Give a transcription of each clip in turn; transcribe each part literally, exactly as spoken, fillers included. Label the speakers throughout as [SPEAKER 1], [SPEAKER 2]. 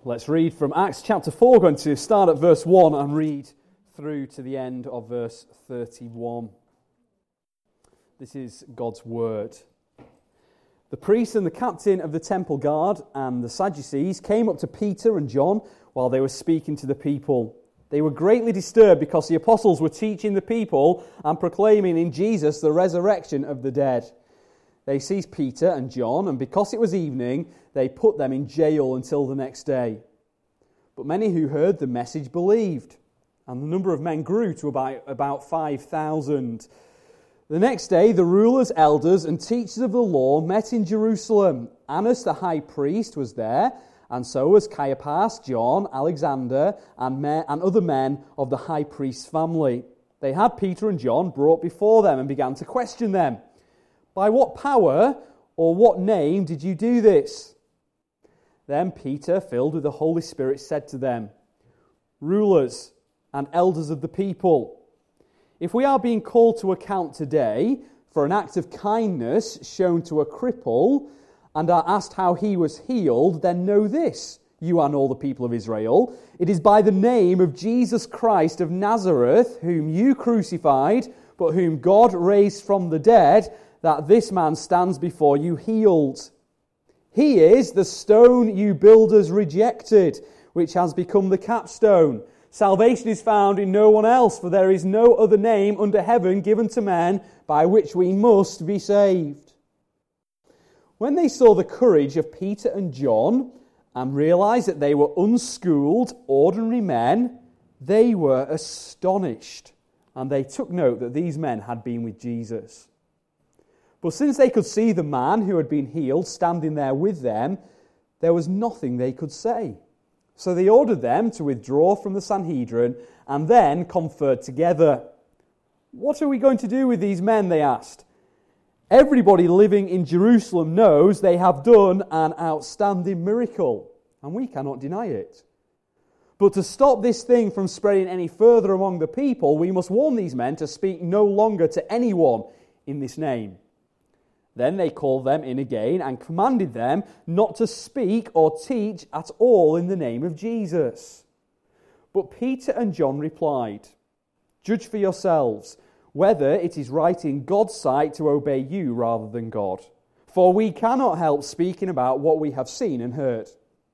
[SPEAKER 1] Let's read from Acts chapter four. We're going to start at verse one and read through to the end of verse thirty-one. This is God's word. The priest and the captain of the temple guard and the Sadducees came up to Peter and John while they were speaking to the people. They were greatly disturbed because the apostles were teaching the people and proclaiming in Jesus the resurrection of the dead. They seized Peter and John, and because it was evening, they put them in jail until the next day. But many who heard the message believed, and the number of men grew to about, about five thousand. The next day, the rulers, elders, and teachers of the law met in Jerusalem. Annas the high priest was there, and so was Caiaphas, John, Alexander, and, men, and other men of the high priest's family. They had Peter and John brought before them and began to question them. By what power or what name did you do this? Then Peter, filled with the Holy Spirit, said to them, Rulers and elders of the people, if we are being called to account today for an act of kindness shown to a cripple and are asked how he was healed, then know this, you and all the people of Israel. It is by the name of Jesus Christ of Nazareth, whom you crucified, but whom God raised from the dead, that this man stands before you healed. He is the stone you builders rejected, which has become the capstone. Salvation is found in no one else, for there is no other name under heaven given to men by which we must be saved. When they saw the courage of Peter and John and realized that they were unschooled, ordinary men, they were astonished, and they took note that these men had been with Jesus. But since they could see the man who had been healed standing there with them, there was nothing they could say. So they ordered them to withdraw from the Sanhedrin and then conferred together. What are we going to do with these men, they asked. Everybody living in Jerusalem knows they have done an outstanding miracle, and we cannot deny it. But to stop this thing from spreading any further among the people, we must warn these men to speak no longer to anyone in this name. Then they called them in again and commanded them not to speak or teach at all in the name of Jesus. But Peter and John replied, Judge for yourselves whether it is right in God's sight to obey you rather than God. For we cannot help speaking about what we have seen and heard.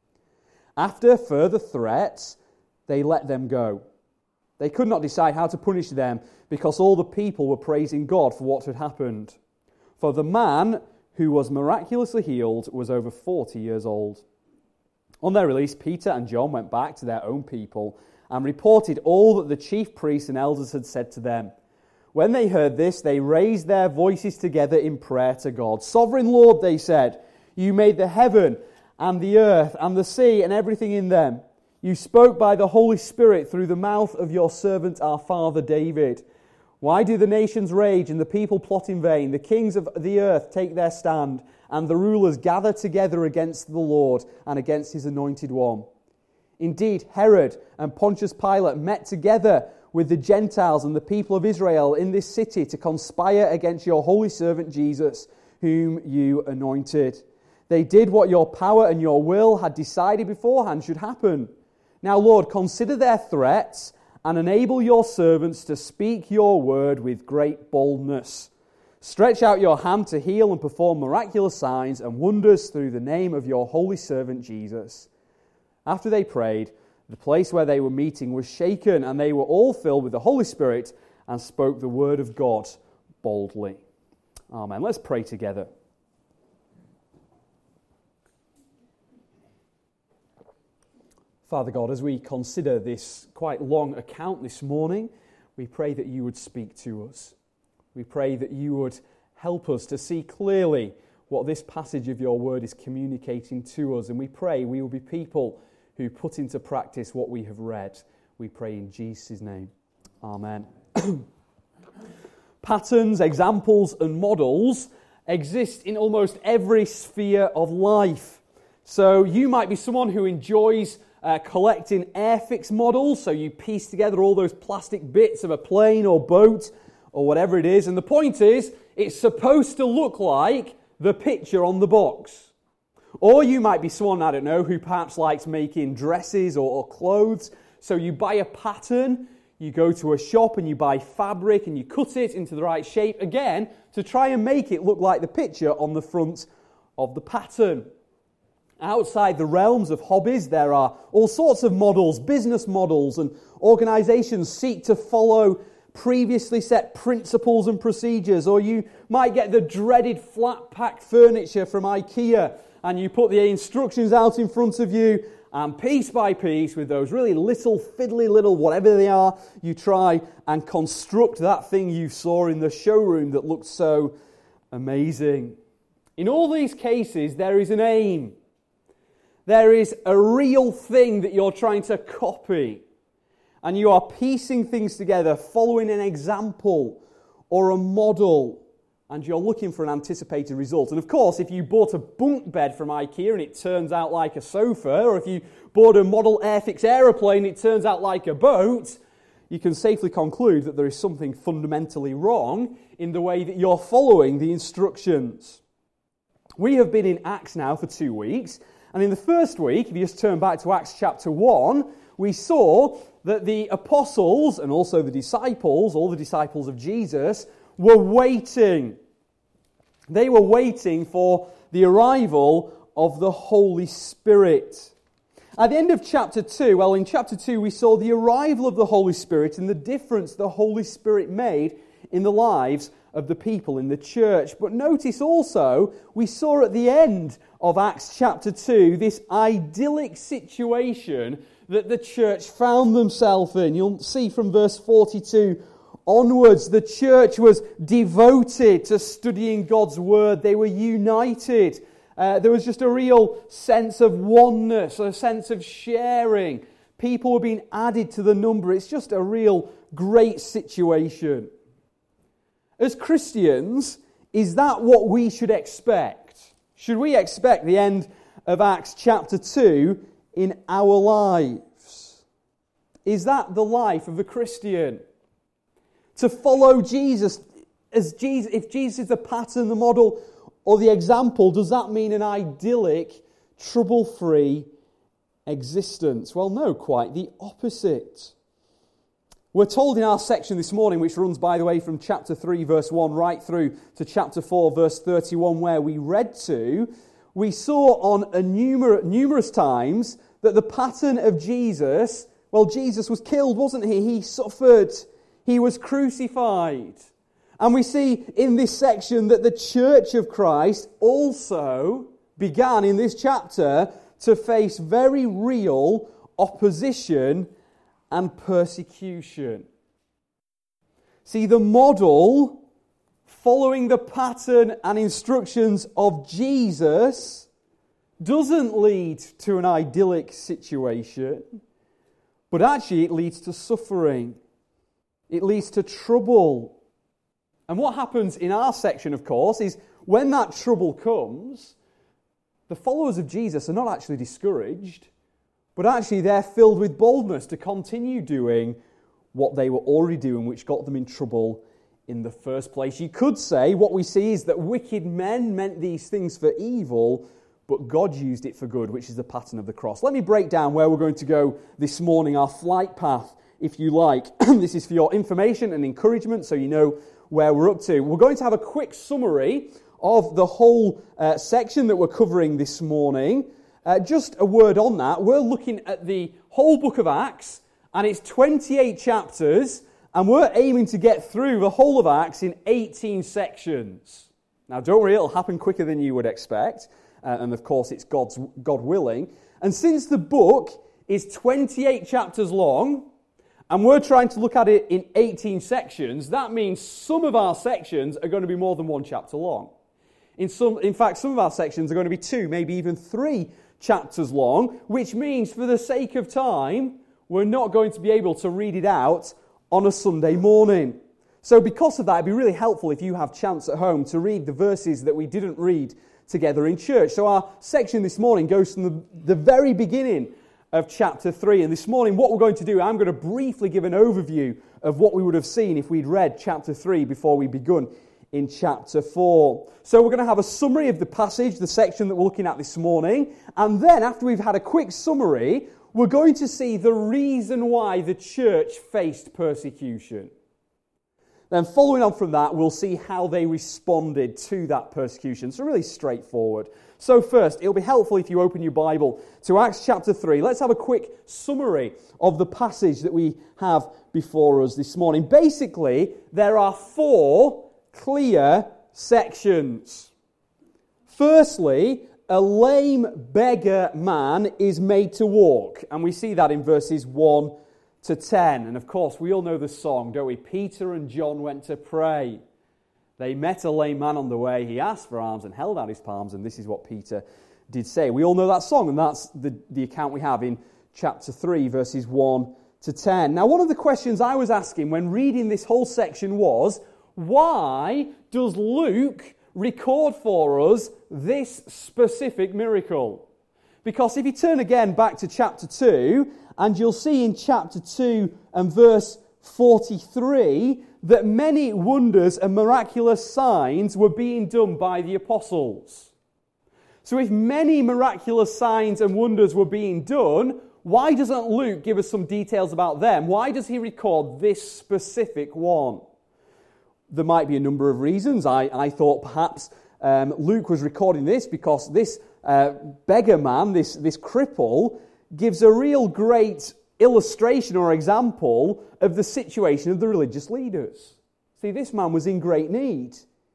[SPEAKER 1] After further threats, they let them go. They could not decide how to punish them because all the people were praising God for what had happened. For the man who was miraculously healed was over forty years old. On their release, Peter and John went back to their own people and reported all that the chief priests and elders had said to them. When they heard this, they raised their voices together in prayer to God. Sovereign Lord, they said, you made the heaven and the earth and the sea and everything in them. You spoke by the Holy Spirit through the mouth of your servant, our father David. Why do the nations rage and the people plot in vain? The kings of the earth take their stand, and the rulers gather together against the Lord and against his anointed one. Indeed, Herod and Pontius Pilate met together with the Gentiles and the people of Israel in this city to conspire against your holy servant Jesus, whom you anointed. They did what your power and your will had decided beforehand should happen. Now, Lord, consider their threats and enable your servants to speak your word with great boldness. Stretch out your hand to heal and perform miraculous signs and wonders through the name of your holy servant Jesus. After they prayed, the place where they were meeting was shaken, and they were all filled with the Holy Spirit and spoke the word of God boldly. Amen. Let's pray together. Father God, as we consider this quite long account this morning, we pray that you would speak to us. We pray that you would help us to see clearly what this passage of your word is communicating to us. And we pray we will be people who put into practice what we have read. We pray in Jesus' name. Amen. Patterns, examples, and models exist in almost every sphere of life. So you might be someone who enjoys Uh, collecting Airfix models, so you piece together all those plastic bits of a plane or boat or whatever it is, and the point is, it's supposed to look like the picture on the box. Or you might be someone, I don't know, who perhaps likes making dresses or, or clothes. So you buy a pattern, you go to a shop and you buy fabric and you cut it into the right shape, again, to try and make it look like the picture on the front of the pattern. Outside the realms of hobbies, there are all sorts of models, business models, and organizations seek to follow previously set principles and procedures. Or you might get the dreaded flat-pack furniture from IKEA, and you put the instructions out in front of you, and piece by piece, with those really little, fiddly little, whatever they are, you try and construct that thing you saw in the showroom that looked so amazing. In all these cases, there is an aim. There is a real thing that you're trying to copy. And you are piecing things together, following an example or a model. And you're looking for an anticipated result. And of course, if you bought a bunk bed from IKEA and it turns out like a sofa, or if you bought a model Airfix aeroplane and it turns out like a boat, you can safely conclude that there is something fundamentally wrong in the way that you're following the instructions. We have been in Acts now for two weeks. And in the first week, if you just turn back to Acts chapter one, we saw that the apostles and also the disciples, all the disciples of Jesus, were waiting. They were waiting for the arrival of the Holy Spirit. At the end of chapter two, well, in chapter two, we saw the arrival of the Holy Spirit and the difference the Holy Spirit made in the lives of the people in the church. But notice also, we saw at the end of Acts chapter two, this idyllic situation that the church found themselves in. You'll see from verse forty-two onwards, the church was devoted to studying God's word. They were united. Uh, there was just a real sense of oneness, a sense of sharing. People were being added to the number. It's just a real great situation. As Christians, is that what we should expect? Should we expect the end of Acts chapter two in our lives? Is that the life of a Christian? To follow Jesus, as Jesus, if Jesus is the pattern, the model, or the example, does that mean an idyllic, trouble-free existence? Well, no, quite the opposite. We're told in our section this morning, which runs, by the way, from chapter three, verse one, right through to chapter four, verse thirty-one, where we read to, we saw on a numer- numerous times that the pattern of Jesus, well, Jesus was killed, wasn't he? He suffered. He was crucified. And we see in this section that the church of Christ also began in this chapter to face very real opposition and persecution. See, the model, following the pattern and instructions of Jesus, doesn't lead to an idyllic situation, but actually it leads to suffering. It leads to trouble. And what happens in our section, of course, is when that trouble comes, the followers of Jesus are not actually discouraged, but actually they're filled with boldness to continue doing what they were already doing, which got them in trouble in the first place. You could say what we see is that wicked men meant these things for evil, but God used it for good, which is the pattern of the cross. Let me break down where we're going to go this morning, our flight path, if you like. This is for your information and encouragement, so you know where we're up to. We're going to have a quick summary of the whole uh, section that we're covering this morning. Uh, just a word on that. We're looking at the whole book of Acts, and it's twenty-eight chapters, and we're aiming to get through the whole of Acts in eighteen sections. Now, don't worry, it'll happen quicker than you would expect, uh, and of course, it's God's God willing. And since the book is twenty-eight chapters long, and we're trying to look at it in eighteen sections, that means some of our sections are going to be more than one chapter long. In some, in fact, some of our sections are going to be two, maybe even three chapters long, which means for the sake of time, we're not going to be able to read it out on a Sunday morning. So because of that, it'd be really helpful if you have chance at home to read the verses that we didn't read together in church. So our section this morning goes from the, the very beginning of chapter three. And this morning, what we're going to do, I'm going to briefly give an overview of what we would have seen if we'd read chapter three before we begun in chapter four. So we're going to have a summary of the passage, the section that we're looking at this morning, and then after we've had a quick summary, we're going to see the reason why the church faced persecution. Then following on from that, we'll see how they responded to that persecution. So really straightforward. So first, it'll be helpful if you open your Bible to Acts chapter three. Let's have a quick summary of the passage that we have before us this morning. Basically, there are four clear sections. Firstly, a lame beggar man is made to walk. And we see that in verses one to ten. And of course, we all know the song, don't we? Peter and John went to pray. They met a lame man on the way. He asked for alms and held out his palms. And this is what Peter did say. We all know that song. And that's the, the account we have in chapter three, verses one to ten. Now, one of the questions I was asking when reading this whole section was, why does Luke record for us this specific miracle? Because if you turn again back to chapter two, and you'll see in chapter two and verse forty-three that many wonders and miraculous signs were being done by the apostles. So if many miraculous signs and wonders were being done, why doesn't Luke give us some details about them? Why does he record this specific one? There might be a number of reasons. I, I thought perhaps um, Luke was recording this because this uh, beggar man, this, this cripple, gives a real great illustration or example of the situation of the religious leaders. See, this man was in great need.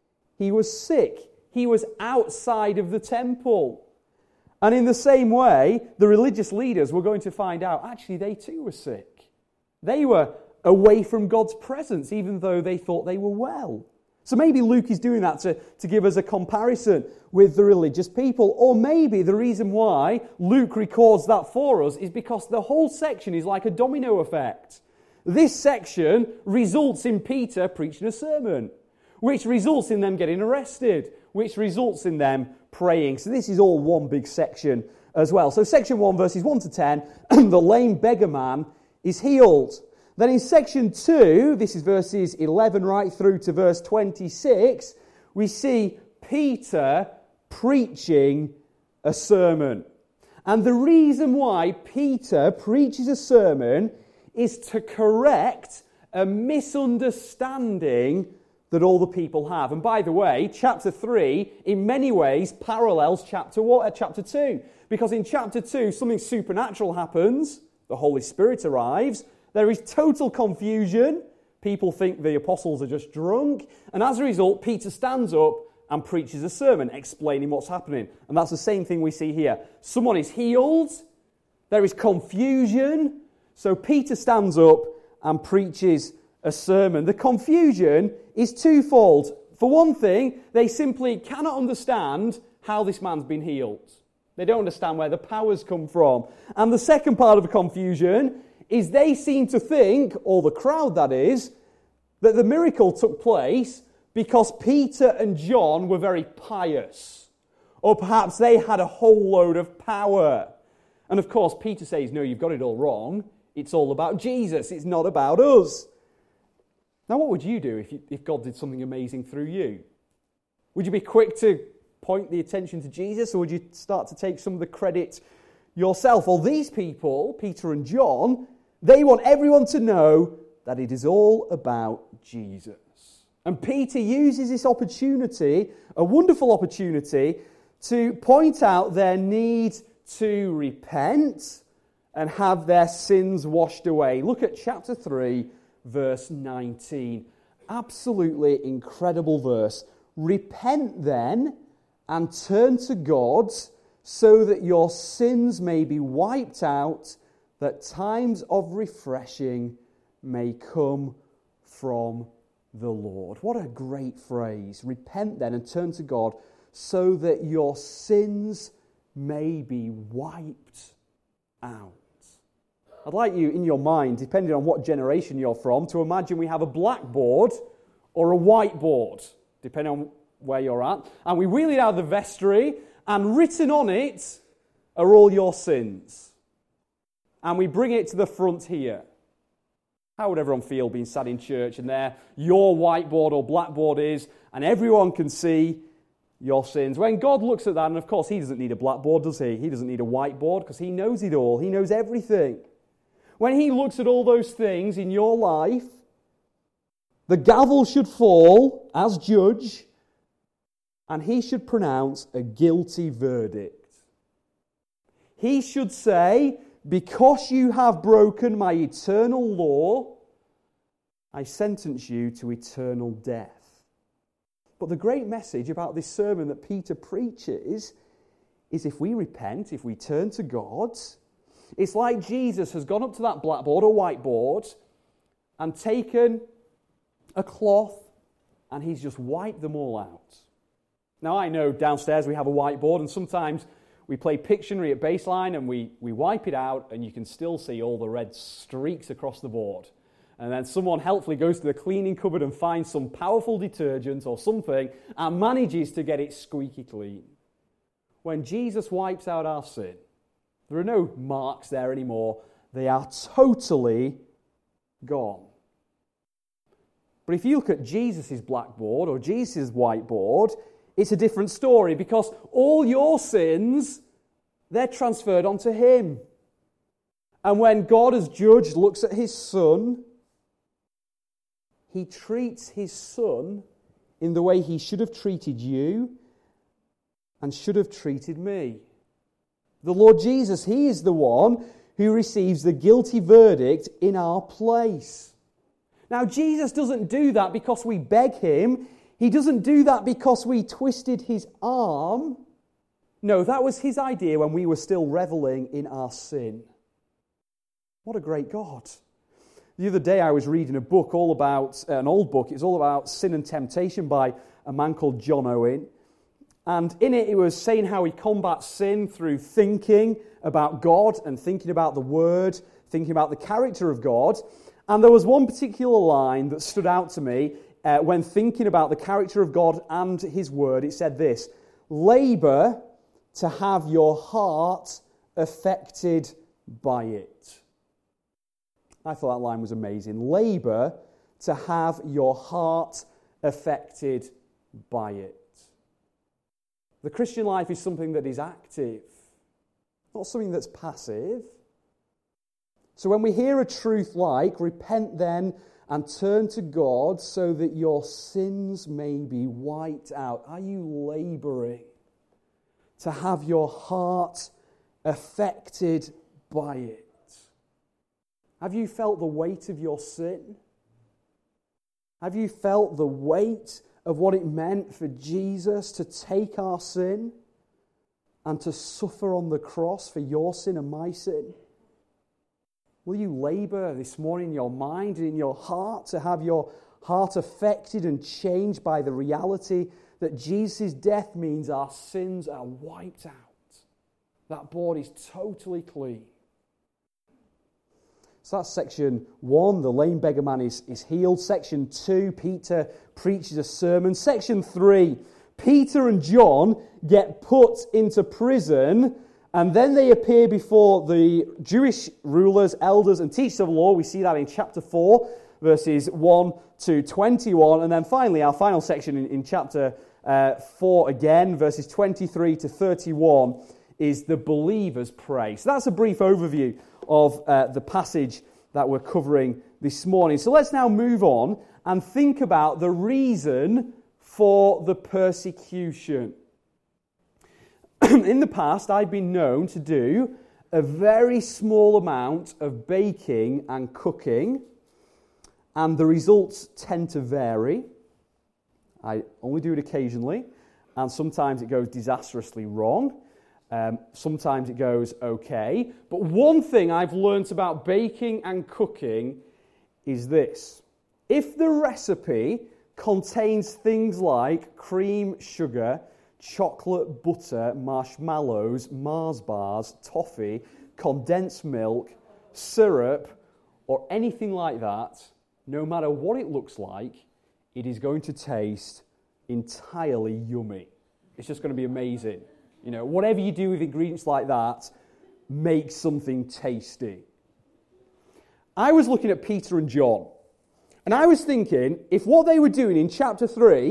[SPEAKER 1] He was sick. He was outside of the temple. And in the same way, the religious leaders were going to find out, actually, they too were sick. They were away from God's presence, even though they thought they were well. So maybe Luke is doing that to, to give us a comparison with the religious people. Or maybe the reason why Luke records that for us is because the whole section is like a domino effect. This section results in Peter preaching a sermon, which results in them getting arrested, which results in them praying. So this is all one big section as well. So section one, verses one to ten, the lame beggar man is healed. Then in section two, this is verses eleven right through to verse twenty-six, we see Peter preaching a sermon. And the reason why Peter preaches a sermon is to correct a misunderstanding that all the people have. And by the way, chapter three, in many ways, parallels chapter one, uh, chapter two. Because in chapter two, something supernatural happens. The Holy Spirit arrives. There is total confusion. People think the apostles are just drunk. And as a result, Peter stands up and preaches a sermon explaining what's happening. And that's the same thing we see here. Someone is healed. There is confusion. So Peter stands up and preaches a sermon. The confusion is twofold. For one thing, they simply cannot understand how this man's been healed. They don't understand where the powers come from. And the second part of the confusion is they seem to think, or the crowd that is, that the miracle took place because Peter and John were very pious. Or perhaps they had a whole load of power. And of course, Peter says, no, you've got it all wrong. It's all about Jesus. It's not about us. Now, what would you do if, you, if God did something amazing through you? Would you be quick to point the attention to Jesus, or would you start to take some of the credit yourself? Well, these people, Peter and John, they want everyone to know that it is all about Jesus. And Peter uses this opportunity, a wonderful opportunity, to point out their need to repent and have their sins washed away. Look at chapter three, verse nineteen. Absolutely incredible verse. Repent then and turn to God so that your sins may be wiped out, that times of refreshing may come from the Lord. What a great phrase. Repent then and turn to God so that your sins may be wiped out. I'd like you, in your mind, depending on what generation you're from, to imagine we have a blackboard or a whiteboard, depending on where you're at, and we wheel it out of the vestry, and written on it are all your sins. And we bring it to the front here. How would everyone feel being sat in church and there your whiteboard or blackboard is, and everyone can see your sins. When God looks at that, and of course he doesn't need a blackboard, does he? He doesn't need a whiteboard because he knows it all. He knows everything. When he looks at all those things in your life, the gavel should fall as judge, and he should pronounce a guilty verdict. He should say, because you have broken my eternal law, I sentence you to eternal death. But the great message about this sermon that Peter preaches is if we repent, if we turn to God, it's like Jesus has gone up to that blackboard or whiteboard and taken a cloth and he's just wiped them all out. Now I know downstairs we have a whiteboard and sometimes we play Pictionary at baseline and we, we wipe it out and you can still see all the red streaks across the board. And then someone helpfully goes to the cleaning cupboard and finds some powerful detergent or something and manages to get it squeaky clean. When Jesus wipes out our sin, there are no marks there anymore. They are totally gone. But if you look at Jesus' blackboard or Jesus' whiteboard, it's a different story because all your sins, they're transferred onto him. And when God as judge looks at his son, he treats his son in the way he should have treated you and should have treated me. The Lord Jesus, he is the one who receives the guilty verdict in our place. Now, Jesus doesn't do that because we beg him. He doesn't do that because we twisted his arm. No, that was his idea when we were still reveling in our sin. What a great God. The other day I was reading a book all about, an old book, it's all about sin and temptation by a man called John Owen. And in it, it was saying how he combats sin through thinking about God and thinking about the Word, thinking about the character of God. And there was one particular line that stood out to me uh, when thinking about the character of God and his Word. It said this: labour to have your heart affected by it. I thought that line was amazing. Labour to have your heart affected by it. The Christian life is something that is active, not something that's passive. So when we hear a truth like, repent then and turn to God so that your sins may be wiped out, are you labouring to have your heart affected by it? Have you felt the weight of your sin? Have you felt the weight of what it meant for Jesus to take our sin and to suffer on the cross for your sin and my sin? Will you labour this morning in your mind and in your heart to have your heart affected and changed by the reality that Jesus' death means our sins are wiped out? That board is totally clean. So that's section one, the lame beggar man is, is healed. Section two, Peter preaches a sermon. Section three, Peter and John get put into prison, and then they appear before the Jewish rulers, elders, and teachers of the law. We see that in chapter four, verses one to twenty-one. And then finally, our final section in, in chapter uh, four again, verses twenty-three to thirty-one, is the believers pray. So that's a brief overview of uh, the passage that we're covering this morning. So let's now move on and think about the reason for the persecution. In the past, I've been known to do a very small amount of baking and cooking, and the results tend to vary. I only do it occasionally, and sometimes it goes disastrously wrong. Um, sometimes it goes okay. But one thing I've learnt about baking and cooking is this. If the recipe contains things like cream, sugar, chocolate, butter, marshmallows, Mars bars, toffee, condensed milk, syrup, or anything like that, no matter what it looks like, it is going to taste entirely yummy. It's just going to be amazing. You know, whatever you do with ingredients like that, make something tasty. I was looking at Peter and John, and I was thinking, if what they were doing in chapter three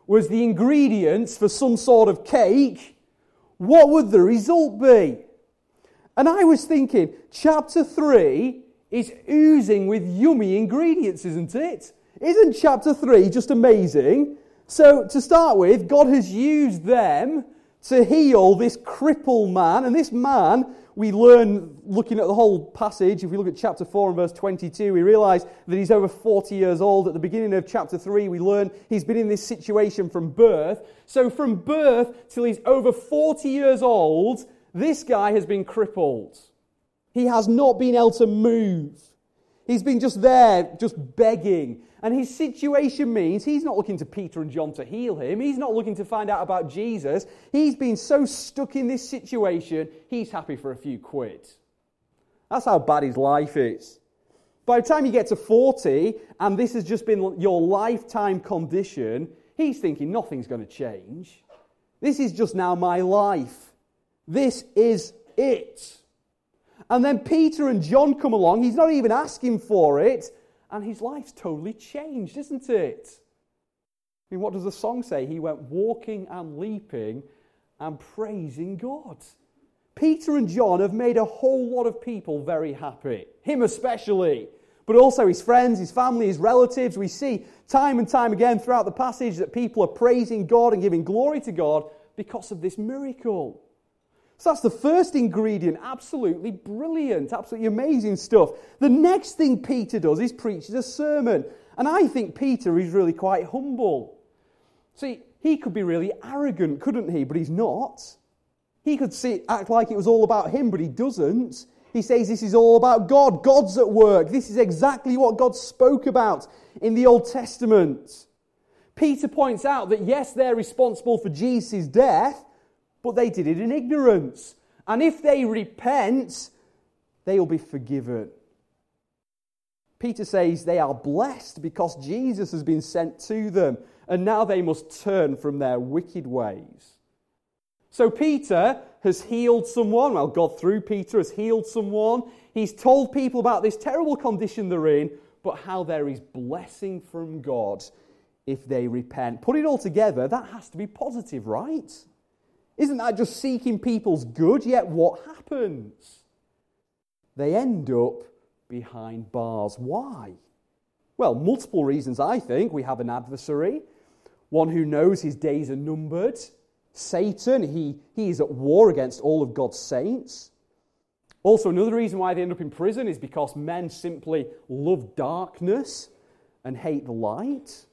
[SPEAKER 1] was the ingredients for some sort of cake, what would the result be? And I was thinking, chapter three is oozing with yummy ingredients, isn't it? Isn't chapter three just amazing? So, to start with, God has used them to heal this crippled man. And this man, we learn, looking at the whole passage, if we look at chapter four and verse twenty-two, we realise that he's over forty years old. At the beginning of chapter three, we learn he's been in this situation from birth. So from birth till he's over forty years old, this guy has been crippled. He has not been able to move. He's been just there, just begging. And his situation means he's not looking to Peter and John to heal him. He's not looking to find out about Jesus. He's been so stuck in this situation, he's happy for a few quid. That's how bad his life is. By the time you get to forty, and this has just been your lifetime condition, he's thinking nothing's going to change. This is just now my life. This is it. And then Peter and John come along. He's not even asking for it. And his life's totally changed, isn't it? I mean, what does the song say? He went walking and leaping and praising God. Peter and John have made a whole lot of people very happy. Him especially. But also his friends, his family, his relatives. We see time and time again throughout the passage that people are praising God and giving glory to God because of this miracle. So that's the first ingredient. Absolutely brilliant, absolutely amazing stuff. The next thing Peter does is preaches a sermon. And I think Peter is really quite humble. See, he could be really arrogant, couldn't he? But he's not. He could see, act like it was all about him, but he doesn't. He says this is all about God. God's at work. This is exactly what God spoke about in the Old Testament. Peter points out that yes, they're responsible for Jesus' death, but they did it in ignorance. And if they repent, they will be forgiven. Peter says they are blessed because Jesus has been sent to them, and now they must turn from their wicked ways. So Peter has healed someone. Well, God through Peter has healed someone. He's told people about this terrible condition they're in, but how there is blessing from God if they repent. Put it all together, that has to be positive, right? Isn't that just seeking people's good? Yet what happens? They end up behind bars. Why? Well, multiple reasons, I think. We have an adversary, one who knows his days are numbered. Satan, he, he is at war against all of God's saints. Also, another reason why they end up in prison is because men simply love darkness and hate the light.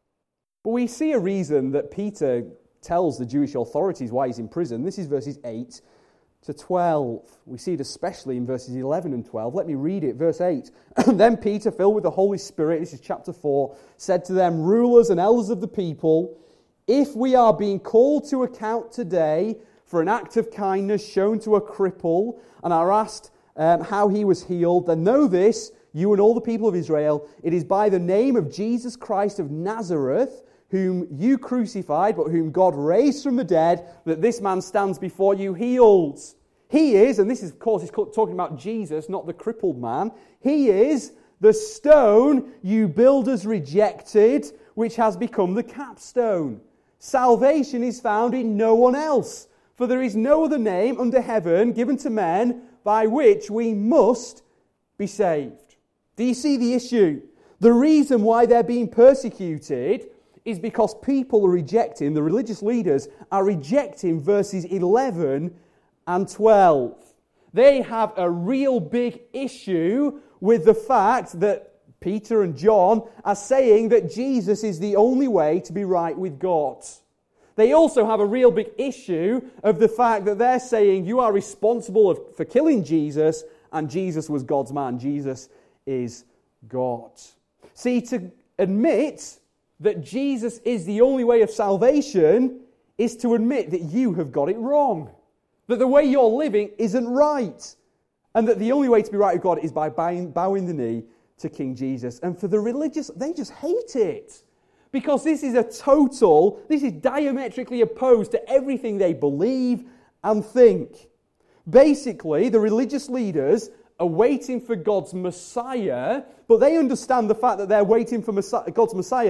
[SPEAKER 1] But we see a reason that Peter tells the Jewish authorities why he's in prison. This is verses eight to twelve. We see it especially in verses eleven and twelve. Let me read it. Verse eight. Then Peter, filled with the Holy Spirit, this is chapter four, said to them, rulers and elders of the people, if we are being called to account today for an act of kindness shown to a cripple and are asked um, how he was healed, then know this, you and all the people of Israel, it is by the name of Jesus Christ of Nazareth, whom you crucified, but whom God raised from the dead, that this man stands before you healed. He is, and this is, of course, he's talking about Jesus, not the crippled man. He is the stone you builders rejected, which has become the capstone. Salvation is found in no one else, for there is no other name under heaven given to men by which we must be saved. Do you see the issue? The reason why they're being persecuted is because people are rejecting, the religious leaders are rejecting verses eleven and twelve. They have a real big issue with the fact that Peter and John are saying that Jesus is the only way to be right with God. They also have a real big issue of the fact that they're saying you are responsible for killing Jesus, and Jesus was God's man. Jesus is God. See, to admit that Jesus is the only way of salvation is to admit that you have got it wrong. That the way you're living isn't right. And that the only way to be right with God is by bowing, bowing the knee to King Jesus. And for the religious, they just hate it. Because this is a total, this is diametrically opposed to everything they believe and think. Basically, the religious leaders are waiting for God's Messiah, but they understand the fact that they're waiting for Messiah, God's Messiah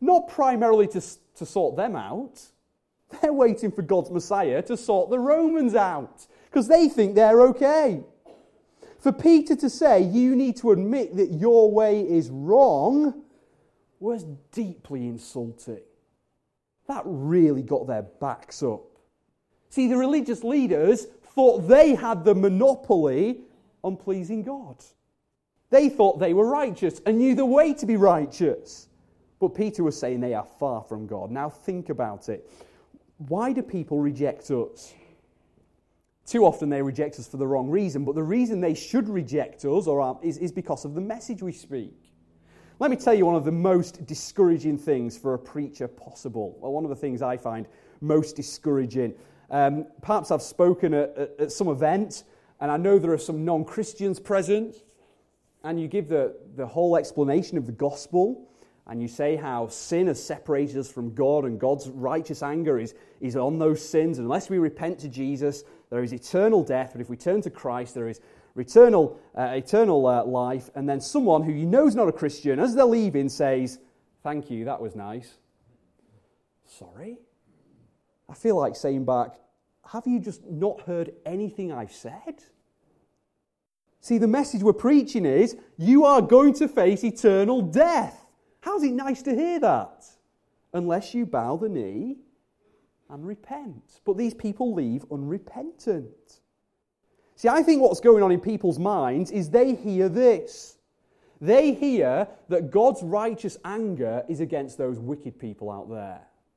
[SPEAKER 1] not primarily to, to sort them out. They're waiting for God's Messiah to sort the Romans out, because they think they're okay. For Peter to say, you need to admit that your way is wrong, was deeply insulting. That really got their backs up. See, the religious leaders thought they had the monopoly on pleasing God. They thought they were righteous and knew the way to be righteous. But Peter was saying they are far from God. Now think about it. Why do people reject us? Too often they reject us for the wrong reason, but the reason they should reject us or are, is, is because of the message we speak. Let me tell you one of the most discouraging things for a preacher possible. Well, one of the things I find most discouraging. Um, perhaps I've spoken at, at, at some event, and I know there are some non-Christians present, and you give the, the whole explanation of the gospel, and you say how sin has separated us from God, and God's righteous anger is, is on those sins. And unless we repent to Jesus, there is eternal death, but if we turn to Christ, there is eternal, uh, eternal uh, life. And then someone who you know is not a Christian, as they're leaving, says, thank you, that was nice. Sorry? I feel like saying back, have you just not heard anything I've said? See, the message we're preaching is, you are going to face eternal death. How's it nice to hear that? Unless you bow the knee and repent. But these people leave unrepentant. See, I think what's going on in people's minds is they hear this. They hear that God's righteous anger is against those wicked people out there.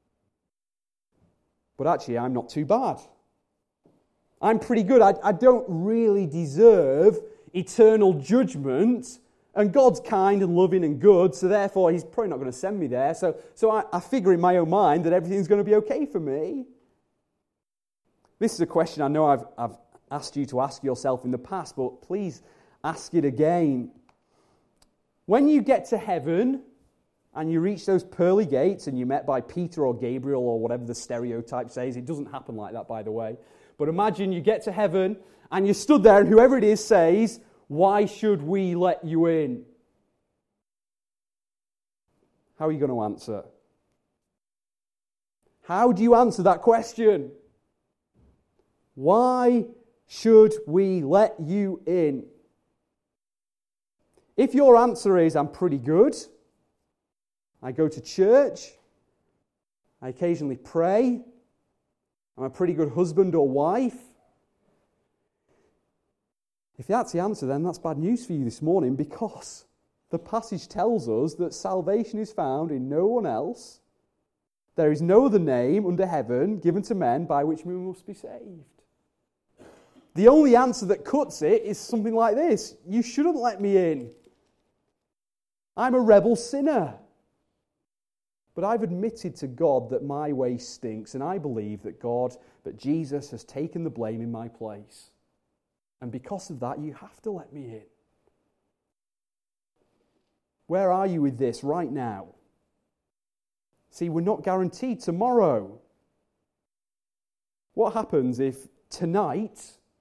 [SPEAKER 1] But actually, I'm not too bad. I'm pretty good. I, I don't really deserve eternal judgment. And God's kind and loving and good, so therefore He's probably not going to send me there. So, so I, I figure in my own mind that everything's going to be okay for me. This is a question I know I've, I've asked you to ask yourself in the past, but please ask it again. When you get to heaven and you reach those pearly gates and you're met by Peter or Gabriel or whatever the stereotype says, it doesn't happen like that, by the way. But imagine you get to heaven and you're stood there and whoever it is says, why should we let you in? How are you going to answer? How do you answer that question? Why should we let you in? If your answer is, I'm pretty good, I go to church, I occasionally pray, I'm a pretty good husband or wife, if that's the answer, then that's bad news for you this morning, because the passage tells us that salvation is found in no one else. There is no other name under heaven given to men by which we must be saved. The only answer that cuts it is something like this. You shouldn't let me in. I'm a rebel sinner. But I've admitted to God that my way stinks, and I believe that God, that Jesus has taken the blame in my place. And because of that, you have to let me in. Where are you with this right now? See, we're not guaranteed tomorrow. What happens if tonight,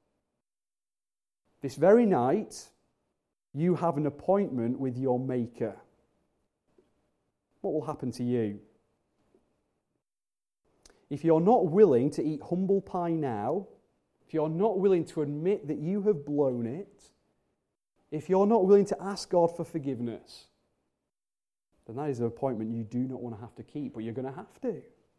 [SPEAKER 1] this very night, you have an appointment with your Maker? What will happen to you? If you're not willing to eat humble pie now, if you're not willing to admit that you have blown it, if you're not willing to ask God for forgiveness, then that is an appointment you do not want to have to keep, but you're going to have to.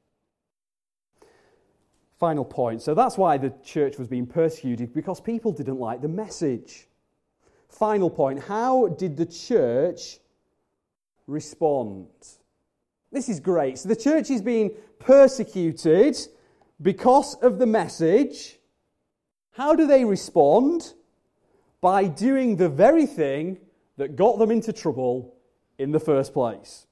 [SPEAKER 1] Final point. So that's why the church was being persecuted, because people didn't like the message. Final point. How did the church respond? This is great. So the church is being persecuted because of the message. How do they respond? By doing the very thing that got them into trouble in the first place.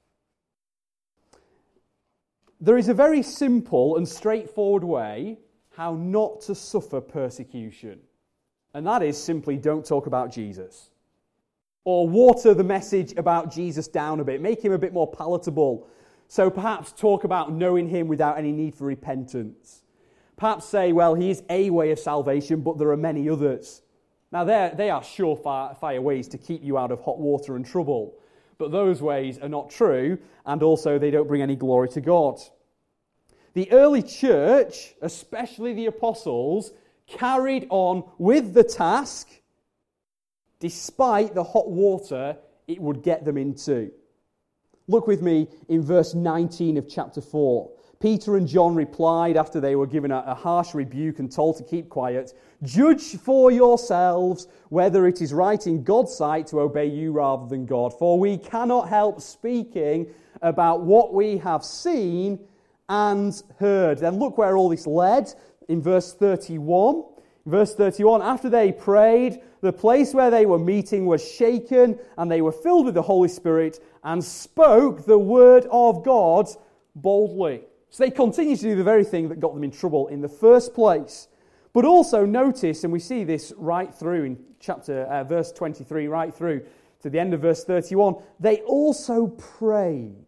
[SPEAKER 1] There is a very simple and straightforward way how not to suffer persecution. And that is simply don't talk about Jesus. Or water the message about Jesus down a bit. Make him a bit more palatable. So perhaps talk about knowing him without any need for repentance. Perhaps say, well, he is a way of salvation, but there are many others. Now, they are surefire ways to keep you out of hot water and trouble. But those ways are not true, and also they don't bring any glory to God. The early church, especially the apostles, carried on with the task despite the hot water it would get them into. Look with me in verse nineteen of chapter four. Peter and John replied after they were given a, a harsh rebuke and told to keep quiet, "Judge for yourselves whether it is right in God's sight to obey you rather than God. For we cannot help speaking about what we have seen and heard." Then look where all this led in verse thirty-one. Verse thirty-one, after they prayed, the place where they were meeting was shaken, and they were filled with the Holy Spirit and spoke the word of God boldly. So they continued to do the very thing that got them in trouble in the first place. But also notice, and we see this right through in chapter uh, verse twenty-three, right through to the end of verse thirty-one, they also prayed.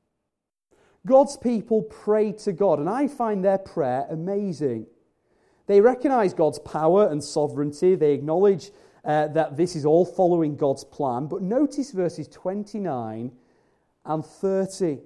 [SPEAKER 1] God's people prayed to God, and I find their prayer amazing. They recognize God's power and sovereignty. They acknowledge uh, that this is all following God's plan. But notice verses twenty-nine and thirty.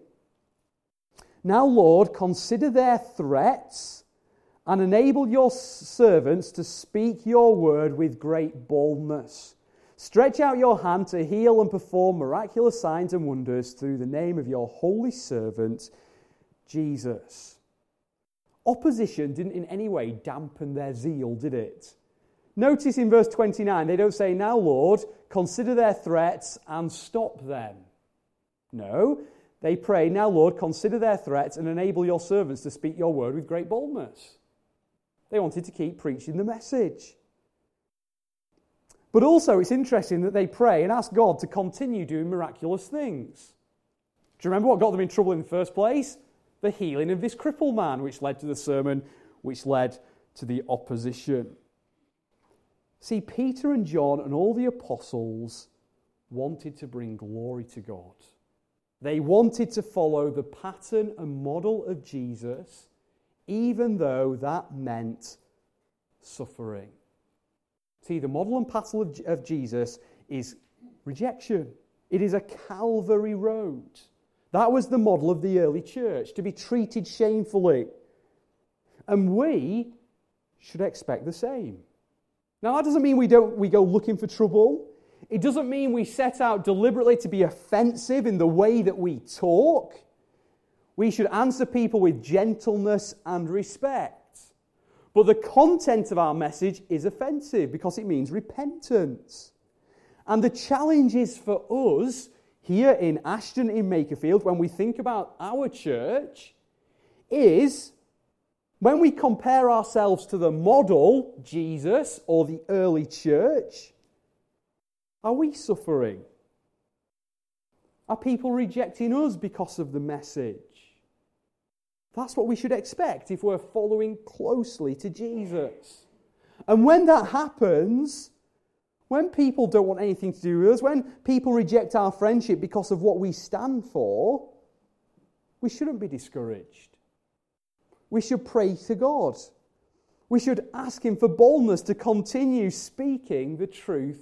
[SPEAKER 1] Now, Lord, consider their threats and enable your servants to speak your word with great boldness. Stretch out your hand to heal and perform miraculous signs and wonders through the name of your holy servant, Jesus. Opposition didn't in any way dampen their zeal, did it? Notice in verse twenty-nine, they don't say, now, Lord, consider their threats and stop them. No, they pray, now, Lord, consider their threats and enable your servants to speak your word with great boldness. They wanted to keep preaching the message. But also, it's interesting that they pray and ask God to continue doing miraculous things. Do you remember what got them in trouble in the first place? The healing of this crippled man, which led to the sermon, which led to the opposition. See, Peter and John and all the apostles wanted to bring glory to God. They wanted to follow the pattern and model of Jesus, even though that meant suffering. See, the model and pattern of, of Jesus is rejection. It is a Calvary road. That was the model of the early church, to be treated shamefully. And we should expect the same. Now, that doesn't mean we don't we go looking for trouble. It doesn't mean we set out deliberately to be offensive in the way that we talk. We should answer people with gentleness and respect. But the content of our message is offensive because it means repentance. And the challenge is for us here in Ashton, in Makerfield, when we think about our church, is when we compare ourselves to the model, Jesus, or the early church, are we suffering? Are people rejecting us because of the message? That's what we should expect if we're following closely to Jesus. And when that happens, when people don't want anything to do with us, when people reject our friendship because of what we stand for, we shouldn't be discouraged. We should pray to God. We should ask Him for boldness to continue speaking the truth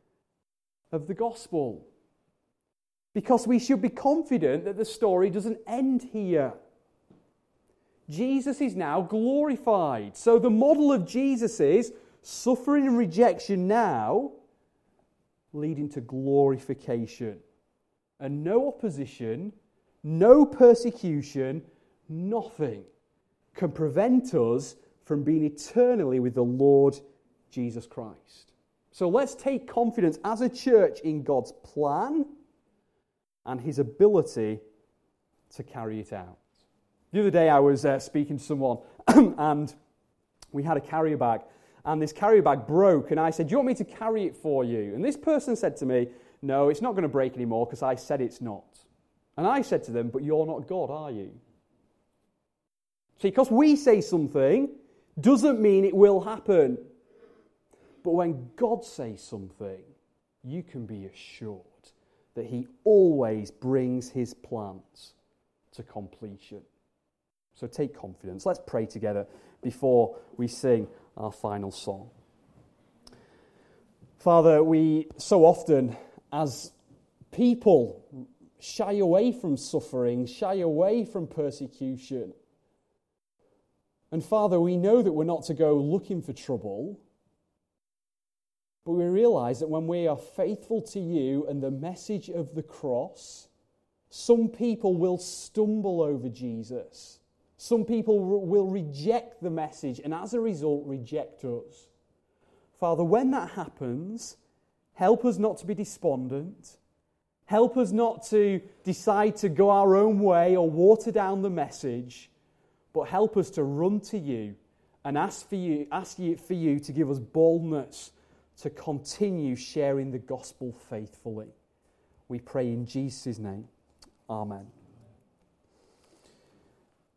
[SPEAKER 1] of the gospel. Because we should be confident that the story doesn't end here. Jesus is now glorified. So the model of Jesus is suffering and rejection now, leading to glorification. And no opposition, no persecution, nothing can prevent us from being eternally with the Lord Jesus Christ. So let's take confidence as a church in God's plan and His ability to carry it out. The other day I was uh, speaking to someone and we had a carrier bag, and this carrier bag broke, and I said, do you want me to carry it for you? And this person said to me, no, it's not going to break anymore because I said it's not. And I said to them, but you're not God, are you? See, because we say something doesn't mean it will happen. But when God says something, you can be assured that He always brings His plans to completion. So take confidence. Let's pray together before we sing our final song. Father, we so often, as people shy away from suffering, shy away from persecution. And Father, we know that we're not to go looking for trouble, but we realize that when we are faithful to you and the message of the cross, some people will stumble over Jesus. Some people will reject the message and as a result reject us. Father, when that happens, help us not to be despondent. Help us not to decide to go our own way or water down the message, but help us to run to you and ask for you, ask you for you to give us boldness to continue sharing the gospel faithfully. We pray in Jesus' name. Amen.